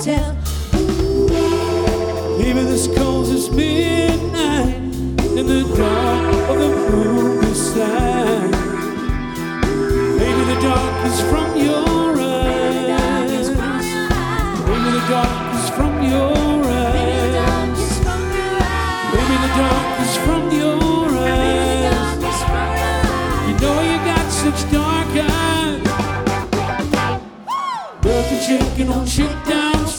tell. Maybe this calls us midnight in the dark of the moonless side. Maybe the dark is from your eyes. Maybe the dark is from your eyes. Maybe the dark is from your eyes. You know you got such dark eyes. Nothing shaking on chicken.